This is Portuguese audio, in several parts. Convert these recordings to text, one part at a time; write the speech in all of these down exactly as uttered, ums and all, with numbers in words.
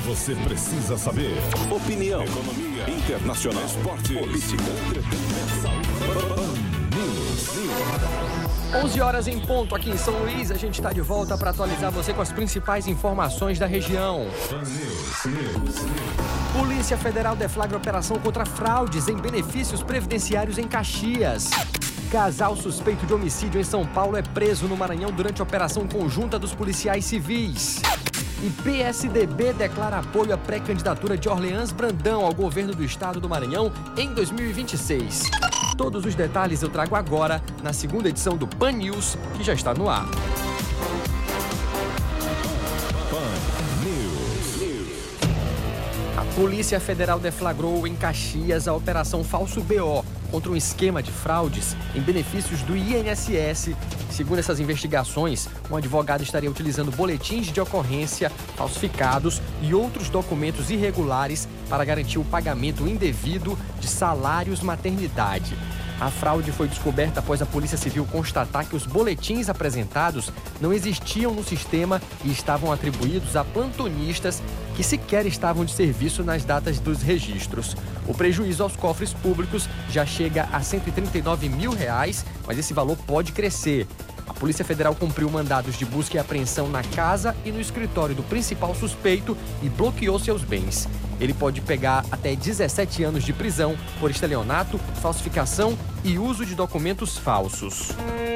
você precisa saber. Opinião, economia, internacional, esporte, política, entretenimento, saúde. onze horas em ponto aqui em São Luís. A gente está de volta para atualizar você com as principais informações da região. Polícia Federal deflagra operação contra fraudes em benefícios previdenciários em Caxias. Casal suspeito de homicídio em São Paulo é preso no Maranhão durante a operação conjunta dos policiais civis. E P S D B declara apoio à pré-candidatura de Orleans Brandão ao governo do estado do Maranhão em dois mil e vinte e seis. Todos os detalhes eu trago agora na segunda edição do Pan News, que já está no ar. A Polícia Federal deflagrou em Caxias a Operação Falso B O contra um esquema de fraudes em benefícios do I N S S. Segundo essas investigações, um advogado estaria utilizando boletins de ocorrência falsificados e outros documentos irregulares para garantir o pagamento indevido de salários maternidade. A fraude foi descoberta após a Polícia Civil constatar que os boletins apresentados não existiam no sistema e estavam atribuídos a plantonistas que sequer estavam de serviço nas datas dos registros. O prejuízo aos cofres públicos já chega a cento e trinta e nove mil reais, mas esse valor pode crescer. A Polícia Federal cumpriu mandados de busca e apreensão na casa e no escritório do principal suspeito e bloqueou seus bens. Ele pode pegar até dezessete anos de prisão por estelionato, falsificação e uso de documentos falsos.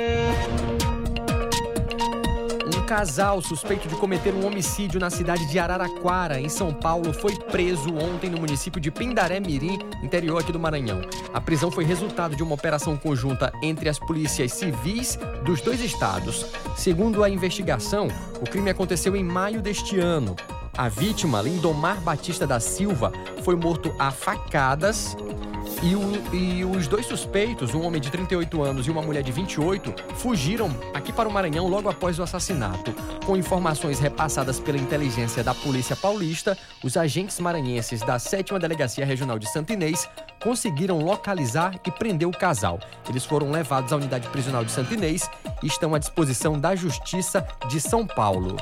Um casal suspeito de cometer um homicídio na cidade de Araraquara, em São Paulo, foi preso ontem no município de Pindaré Mirim, interior aqui do Maranhão. A prisão foi resultado de uma operação conjunta entre as polícias civis dos dois estados. Segundo a investigação, o crime aconteceu em maio deste ano. A vítima, Lindomar Batista da Silva, foi morto a facadas e, o, e os dois suspeitos, um homem de trinta e oito anos e uma mulher de vinte e oito, fugiram aqui para o Maranhão logo após o assassinato. Com informações repassadas pela inteligência da Polícia Paulista, os agentes maranhenses da sétima Delegacia Regional de Santo Inês conseguiram localizar e prender o casal. Eles foram levados à unidade prisional de Santo Inês e estão à disposição da Justiça de São Paulo.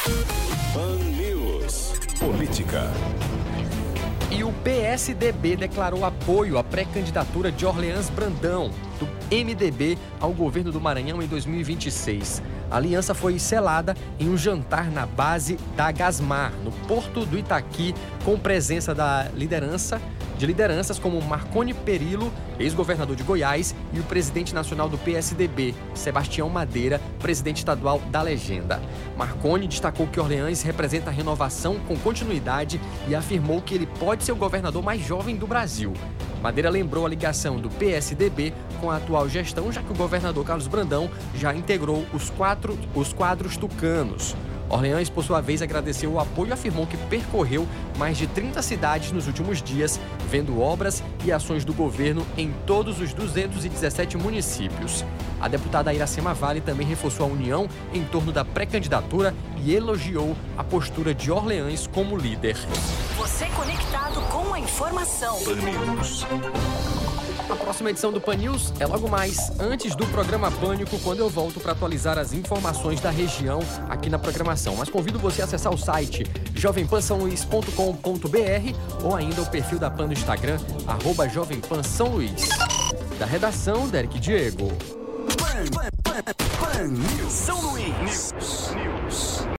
Política. E o P S D B declarou apoio à pré-candidatura de Orleans Brandão, do M D B, ao governo do Maranhão em dois mil e vinte e seis. A aliança foi selada em um jantar na base da Gasmar, no Porto do Itaqui, com presença da liderança, de lideranças como Marconi Perillo, ex-governador de Goiás, e o presidente nacional do P S D B, Sebastião Madeira, presidente estadual da Legenda. Marconi destacou que Orleans representa a renovação com continuidade e afirmou que ele pode ser o governador mais jovem do Brasil. Madeira lembrou a ligação do P S D B com a atual gestão, já que o governador Carlos Brandão já integrou os, quatro, os quadros tucanos. Orleans, por sua vez, agradeceu o apoio e afirmou que percorreu mais de trinta cidades nos últimos dias, vendo obras e ações do governo em todos os duzentos e dezessete municípios. A deputada Iracema Vale também reforçou a união em torno da pré-candidatura e elogiou a postura de Orleans como líder. Você conectado com a informação. A próxima edição do Pan News é logo mais, antes do programa Pânico, quando eu volto para atualizar as informações da região aqui na programação. Mas convido você a acessar o site jovem pan são luís ponto com ponto b r ou ainda o perfil da Pan no Instagram, arroba Jovem Pan São Luís. Da redação, Derek Diego. Pan, Pan, Pan, Pan News. São Luís. News. News.